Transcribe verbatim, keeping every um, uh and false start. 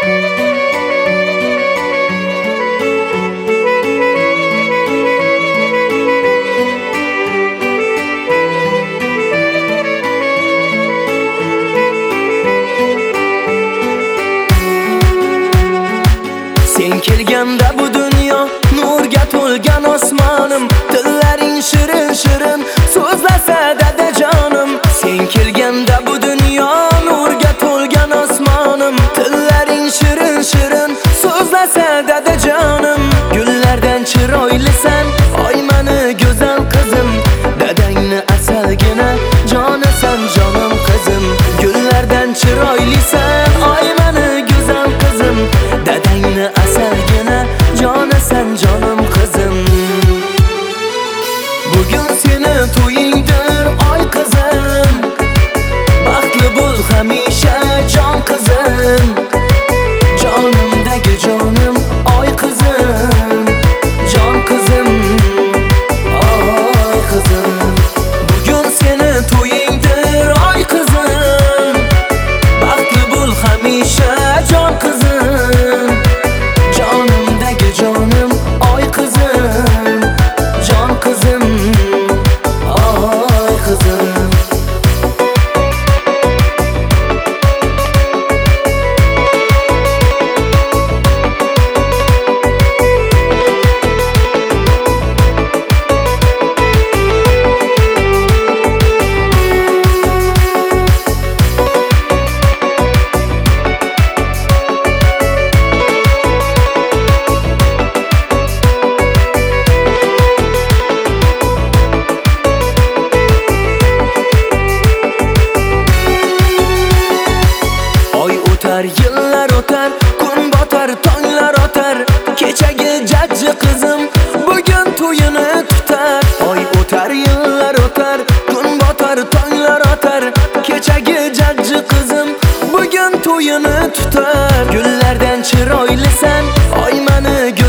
Sen kelganda bu dunyo nurga to'lgan osmonim, tillaring shirin shirin so'zlasa dadajonim. Sen kelganda bu dunyo nurga to'lgan osmonim, tillaring shirin shirin so'zlasa dadajonim. Gullardan chiroylisan oy mani go'zal qizim, dadangni asalgina jonasan jonim qizim. Gullardan chiroylisan oy mani go'zal qizim, dadangni asalgina jonasan jonim qizim. Bugun seni to'yingdir oy qizim, baxtli bo'l hamisha jon qizim. Jonimdagi jonim oy qizim, jon qizim, oy qizim. Bugun seni to'yingdir oy qizim, baxtli bo'l hamisha jon qizim. Jonimdagi jonim oy qizim, jon qizim, oy qizim. Yillar o'tar, kun botar, tonglar otar, kechagi jajji qizim bugun to'yini tutar. Oy o'tar, yillar o'tar, kun botar, tonglar otar, kechagi jajji qizim bugun to'yini tutar. Gullardan chiroylisan oy mani